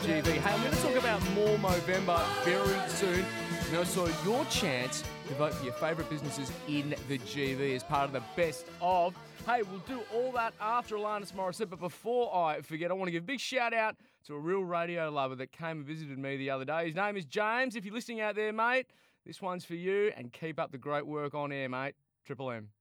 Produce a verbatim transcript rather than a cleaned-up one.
G V. Hey, I'm going to talk about more Movember very soon. And also your chance to vote for your favourite businesses in the G V as part of the best of. Hey, we'll do all that after Alanis Morissette, but before I forget, I want to give a big shout out to a real radio lover that came and visited me the other day. His name is James. If you're listening out there, mate, this one's for you, and keep up the great work on air, mate. Triple M.